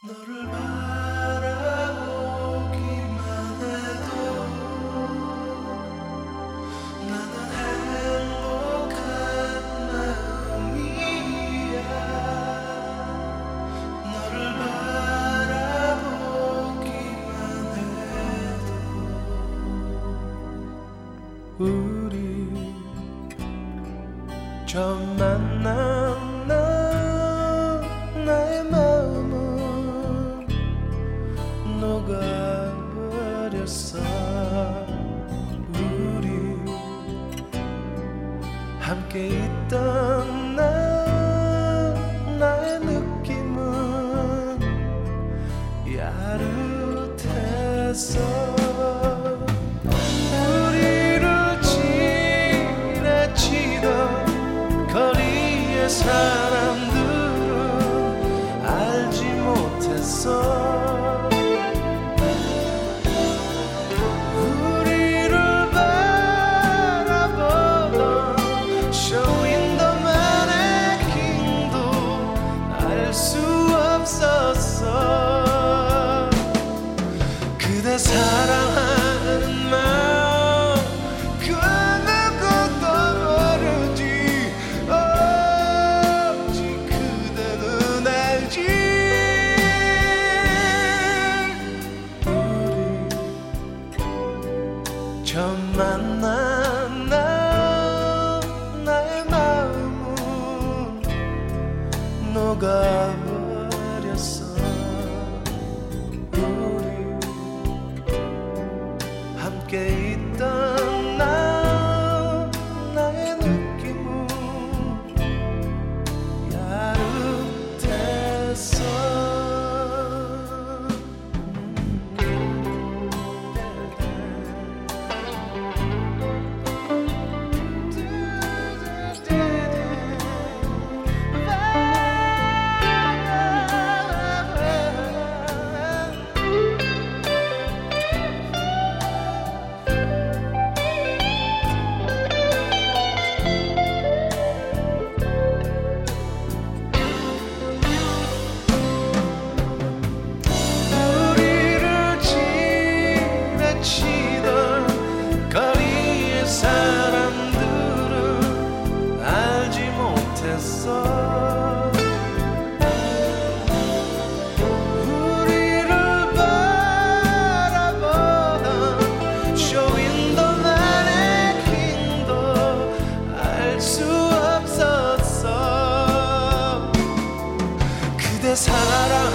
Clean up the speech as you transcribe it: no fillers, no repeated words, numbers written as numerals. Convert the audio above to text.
너를 바라보기만 해도 나는 행복한 마음이야. 너를 바라보기만 해도 우리 처음 만난 나의 마음은 녹아버렸어. 우리 함께 있던 나의 느낌은 야릇했어. 우리를 지나치던 거리의 사람들은 알지 못했어. 우리를 바라보던 showing the mannequin도 알 수 없었어. 그대 사랑하는 마음 그 누구도 모르지. 오직 그대는 알지. 우리 처음 만난 나의 마음은 녹아버렸어. 우리 함께 있던 나의 느낌은 야릇했어. 우리를 지나치던 거리의 사람들은 알지 못했어. 우리를 바라보던 showing the mannequin도 알 수 없었어. 그대 사랑